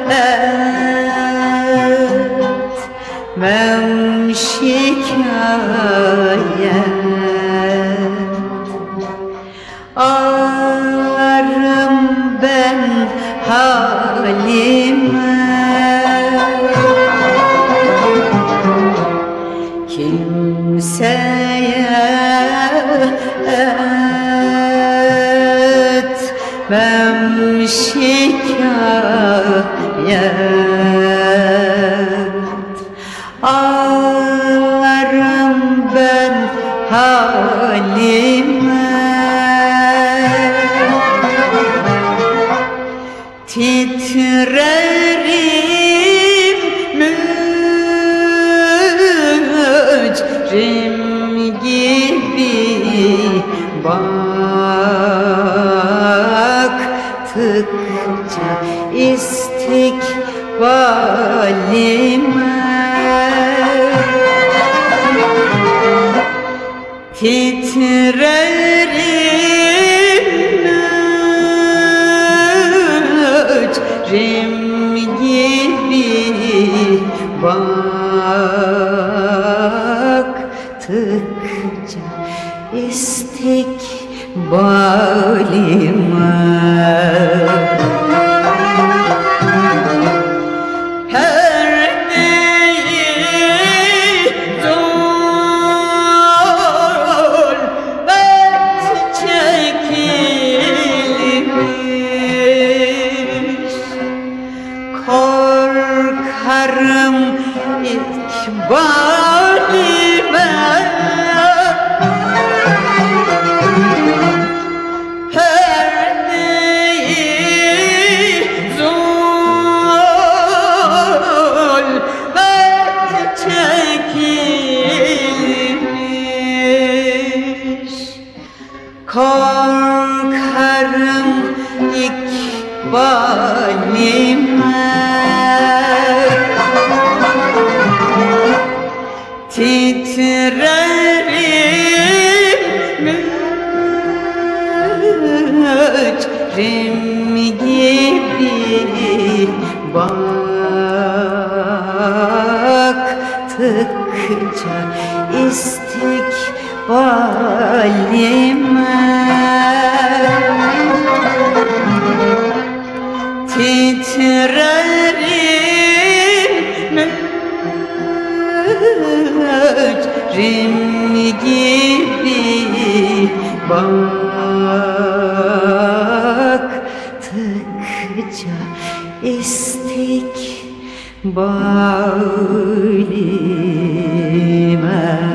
etmem şikayet. Ağlarım ben halime, kimseye etmem şikayet. Ağlarım ben halime, titrerim mücrim gibi baktıkça istikbalime. Titrerim mücrim gibi baktıkça istikbalime. Korkarım ikbalime, perdeyi zulmet çekilmiş. Korkarım ikbalime, titrerim mücrim gibi baktıkça istikbalime. Titrerim mücrim gibi baktıkça istikbalime.